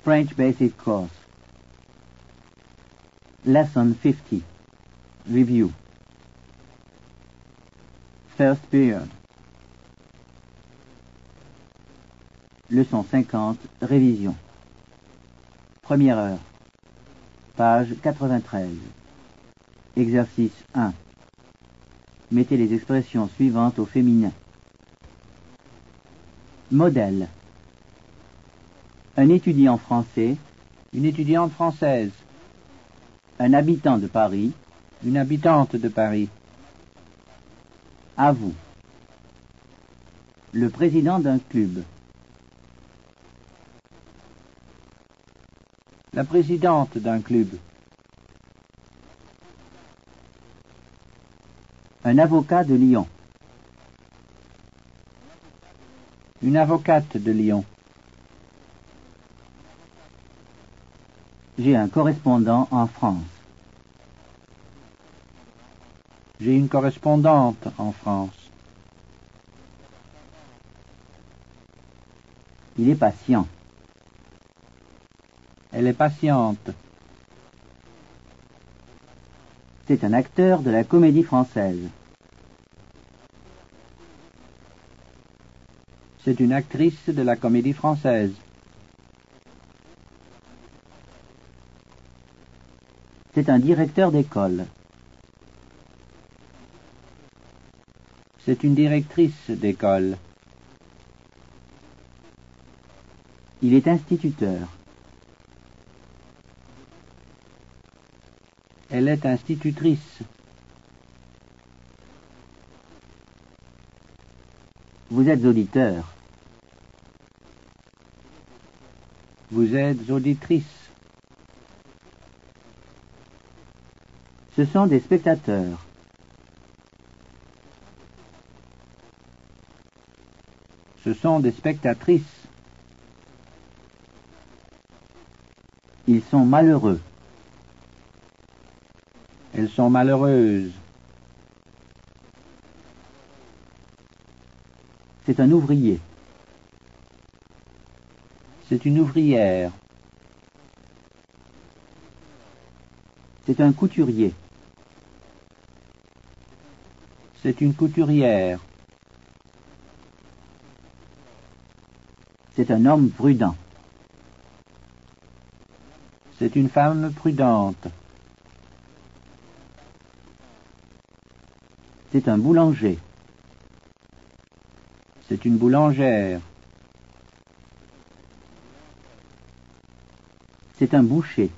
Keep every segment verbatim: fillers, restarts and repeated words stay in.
French Basic Course. Lesson fifty. Review. First period. Leçon cinquante. Révision. Première heure. Page quatre-vingt-treize. Exercice un. Mettez les expressions suivantes au féminin. Modèle. Un étudiant français. Une étudiante française. Un habitant de Paris. Une habitante de Paris. À vous. Le président d'un club. La présidente d'un club. Un avocat de Lyon. Une avocate de Lyon. J'ai un correspondant en France. J'ai une correspondante en France. Il est patient. Elle est patiente. C'est un acteur de la comédie française. C'est une actrice de la comédie française. C'est un directeur d'école. C'est une directrice d'école. Il est instituteur. Elle est institutrice. Vous êtes auditeur. Vous êtes auditrice. Ce sont des spectateurs. Ce sont des spectatrices. Ils sont malheureux. Elles sont malheureuses. C'est un ouvrier. C'est une ouvrière. C'est un couturier. C'est une couturière. C'est un homme prudent. C'est une femme prudente. C'est un boulanger. C'est une boulangère. C'est un boucher.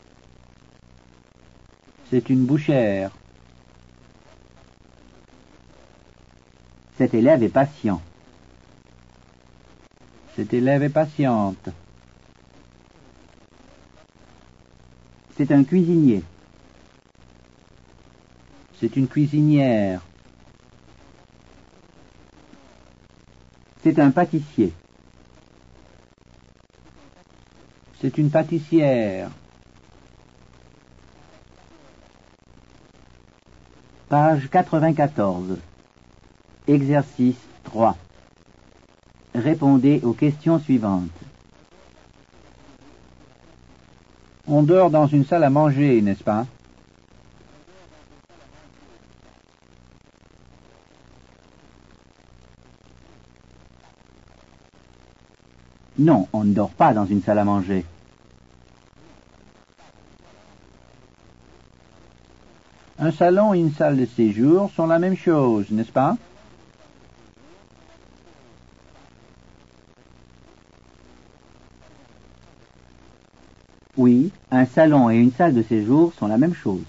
C'est une bouchère. Cet élève est patient. Cet élève est patiente. C'est un cuisinier. C'est une cuisinière. C'est un pâtissier. C'est une pâtissière. Page quatre-vingt-quatorze. Exercice trois. Répondez aux questions suivantes. On dort dans une salle à manger, n'est-ce pas? Non, on ne dort pas dans une salle à manger. Un salon et une salle de séjour sont la même chose, n'est-ce pas? Oui, un salon et une salle de séjour sont la même chose.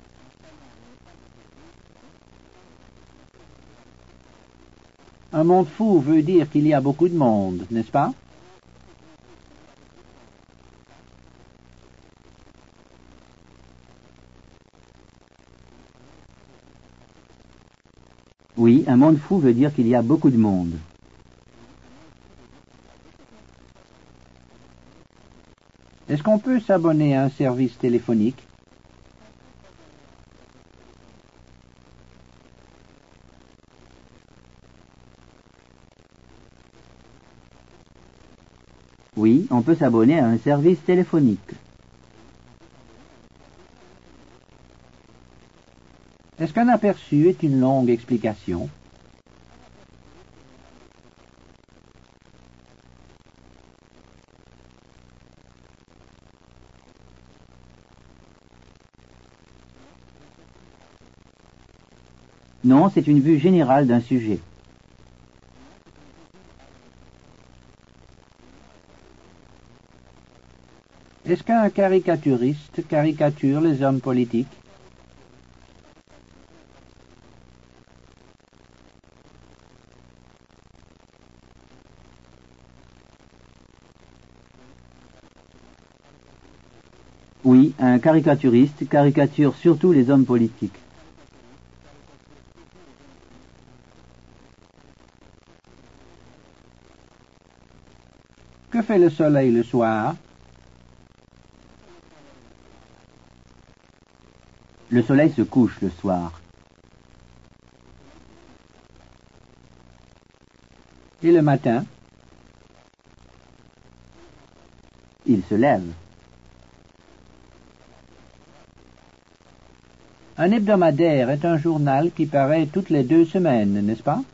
Un monde fou veut dire qu'il y a beaucoup de monde, n'est-ce pas? Oui, un monde fou veut dire qu'il y a beaucoup de monde. Est-ce qu'on peut s'abonner à un service téléphonique? Oui, on peut s'abonner à un service téléphonique. Est-ce qu'un aperçu est une longue explication? Non, c'est une vue générale d'un sujet. Est-ce qu'un caricaturiste caricature les hommes politiques? Oui, un caricaturiste caricature surtout les hommes politiques. Que fait le soleil le soir? Le soleil se couche le soir. Et le matin? Il se lève. Un hebdomadaire est un journal qui paraît toutes les deux semaines, n'est-ce pas?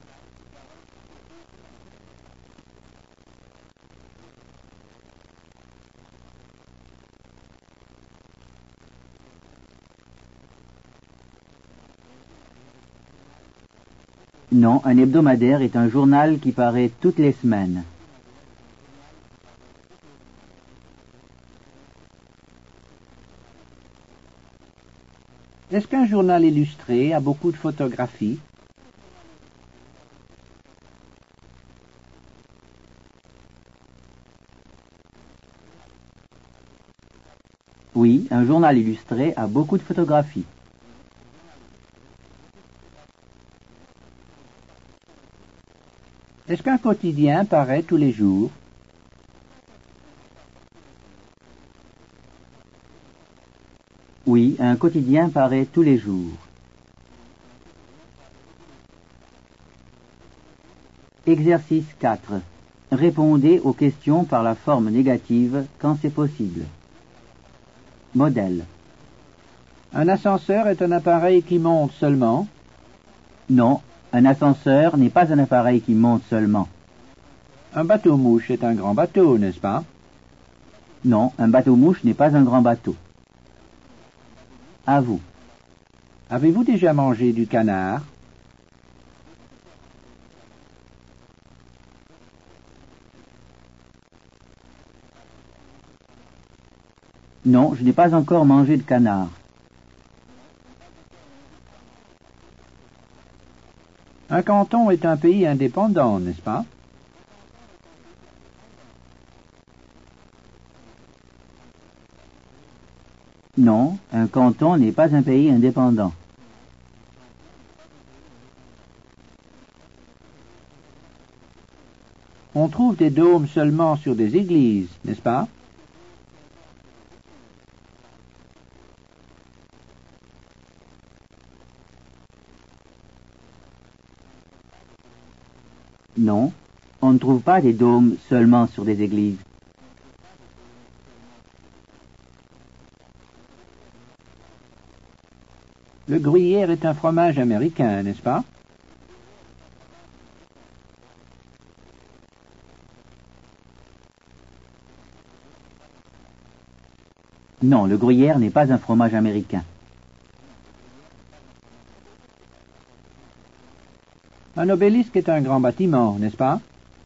Non, un hebdomadaire est un journal qui paraît toutes les semaines. Est-ce qu'un journal illustré a beaucoup de photographies? Oui, un journal illustré a beaucoup de photographies. Est-ce qu'un quotidien paraît tous les jours? Oui, un quotidien paraît tous les jours. Exercice quatre. Répondez aux questions par la forme négative quand c'est possible. Modèle. Un ascenseur est un appareil qui monte seulement? Non, un ascenseur n'est pas un appareil qui monte seulement. Un bateau-mouche est un grand bateau, n'est-ce pas? Non, un bateau-mouche n'est pas un grand bateau. À vous. Avez-vous déjà mangé du canard? Non, je n'ai pas encore mangé de canard. Un canton est un pays indépendant, n'est-ce pas? Non, un canton n'est pas un pays indépendant. On trouve des dômes seulement sur des églises, n'est-ce pas? Non, on ne trouve pas des dômes seulement sur des églises. Le gruyère est un fromage américain, n'est-ce pas? Non, le gruyère n'est pas un fromage américain. Un obélisque est un grand bâtiment, n'est-ce pas?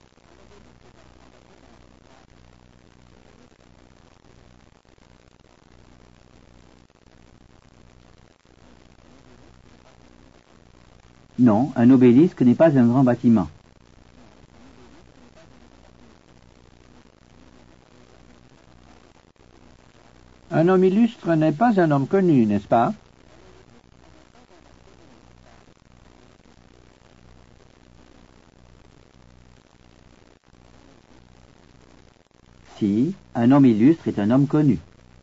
Non, un obélisque n'est pas un grand bâtiment. Un homme illustre n'est pas un homme connu, n'est-ce pas? Si, un homme illustre est un homme connu.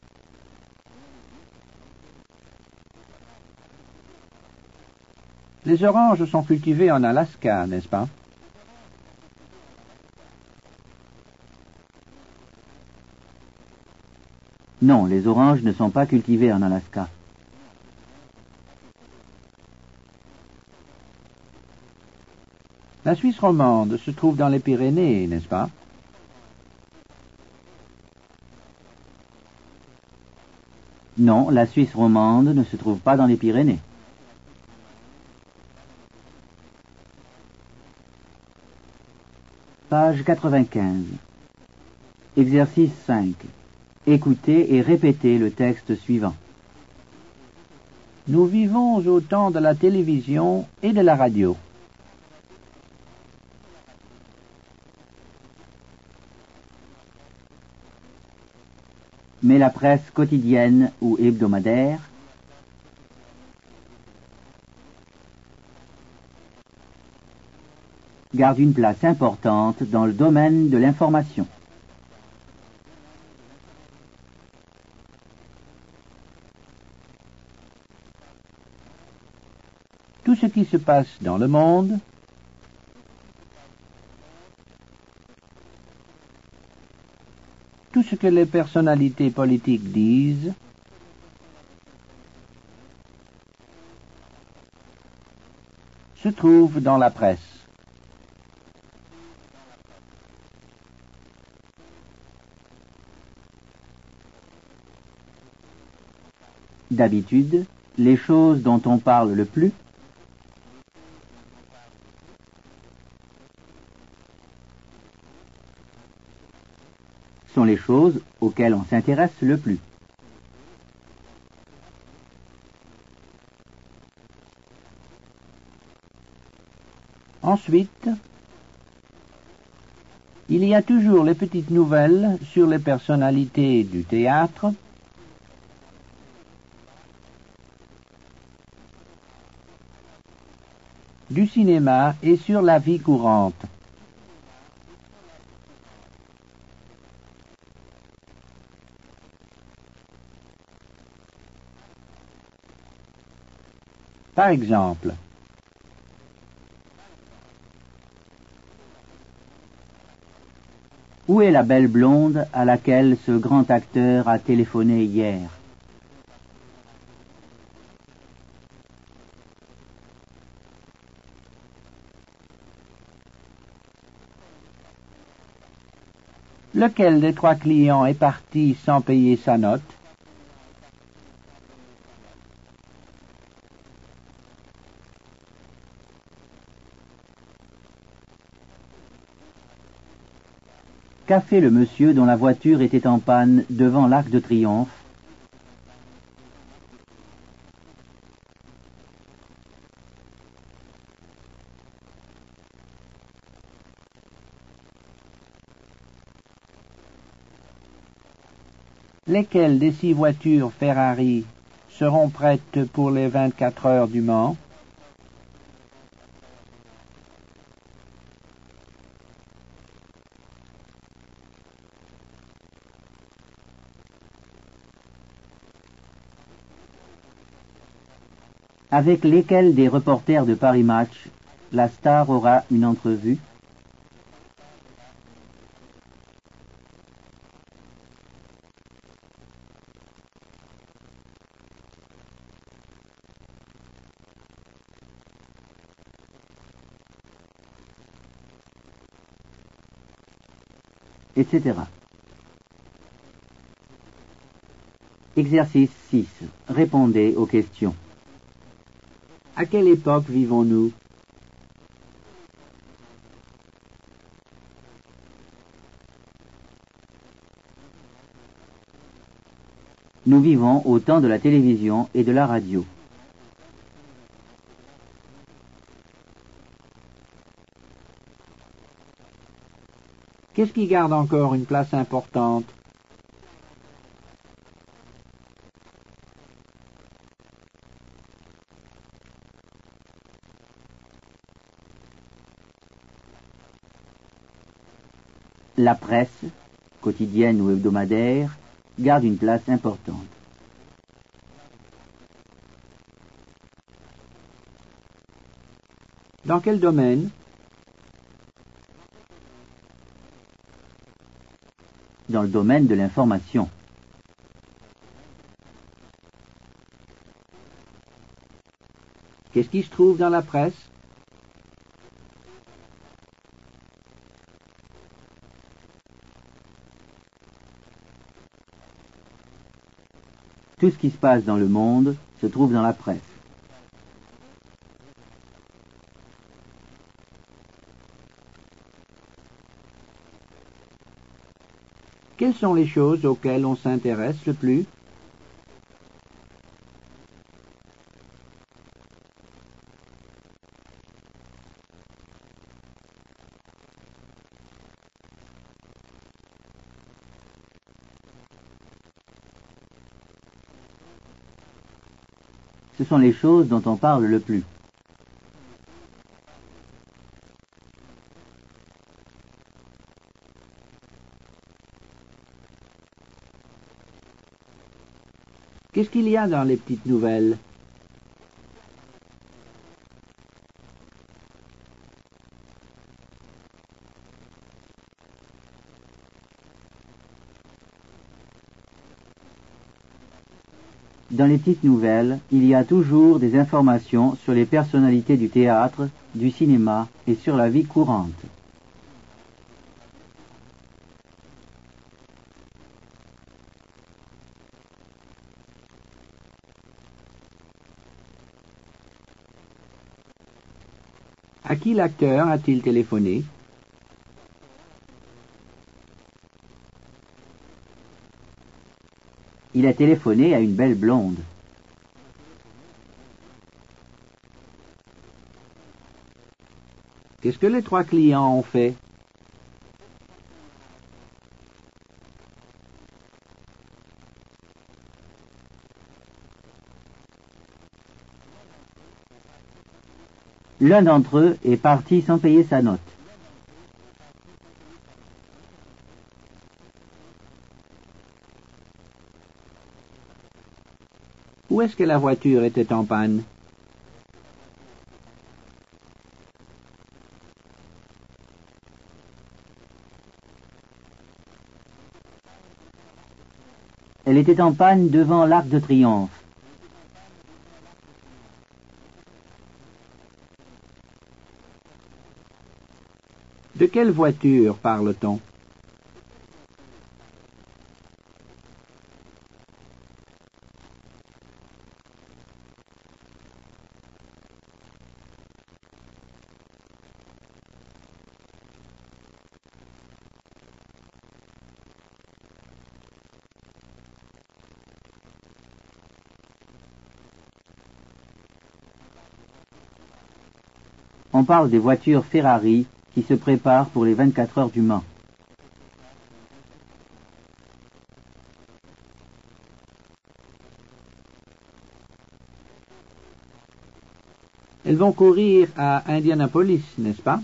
Les oranges sont cultivées en Alaska, n'est-ce pas? Non, les oranges ne sont pas cultivées en Alaska. La Suisse romande se trouve dans les Pyrénées, n'est-ce pas? Non, la Suisse romande ne se trouve pas dans les Pyrénées. Page quatre-vingt-quinze. Exercice cinq. Écoutez et répétez le texte suivant. Nous vivons au temps de la télévision et de la radio. Mais la presse quotidienne ou hebdomadaire garde une place importante dans le domaine de l'information. Tout ce qui se passe dans le monde tout ce que les personnalités politiques disent se trouve dans la presse. D'habitude, les choses dont on parle le plus sont les choses auxquelles on s'intéresse le plus. Ensuite, il y a toujours les petites nouvelles sur les personnalités du théâtre, du cinéma et sur la vie courante. Par exemple, où est la belle blonde à laquelle ce grand acteur a téléphoné hier? lequel des trois clients est parti sans payer sa note? Qu'a fait le monsieur dont la voiture était en panne devant l'Arc de Triomphe? Lesquelles des six voitures Ferrari seront prêtes pour les vingt-quatre heures du Mans? Avec lesquels des reporters de Paris Match la star aura une entrevue? et cetera. Exercice six. Répondez aux questions. À quelle époque vivons-nous? Nous vivons au temps de la télévision et de la radio. Qu'est-ce qui garde encore une place importante? La presse, quotidienne ou hebdomadaire, garde une place importante. Dans quel domaine? Dans le domaine de l'information. Qu'est-ce qui se trouve dans la presse? Tout ce qui se passe dans le monde se trouve dans la presse. Quelles sont les choses auxquelles on s'intéresse le plus? Ce sont les choses dont on parle le plus. Qu'est-ce qu'il y a dans les petites nouvelles? Dans les petites nouvelles, il y a toujours des informations sur les personnalités du théâtre, du cinéma et sur la vie courante. À qui l'acteur a-t-il téléphoné? Il a téléphoné à une belle blonde. Qu'est-ce que les trois clients ont fait? L'un d'entre eux est parti sans payer sa note. Où est-ce que la voiture était en panne? Elle était en panne devant l'Arc de Triomphe. De quelle voiture parle-t-on? On parle des voitures Ferrari qui se préparent pour les vingt-quatre heures du Mans. Elles vont courir à Indianapolis, n'est-ce pas?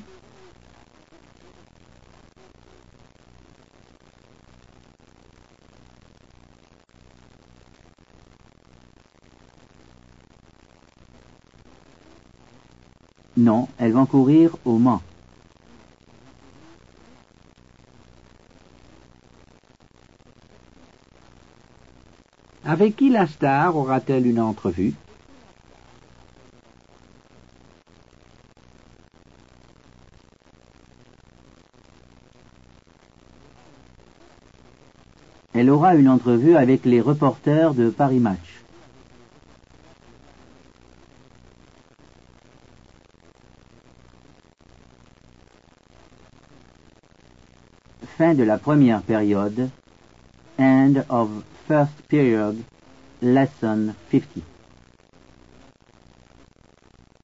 Non, elles vont courir au Mans. Avec qui la star aura-t-elle une entrevue? Elle aura une entrevue avec les reporters de Paris Match. Fin de la première période. End of first period. Lesson fifty.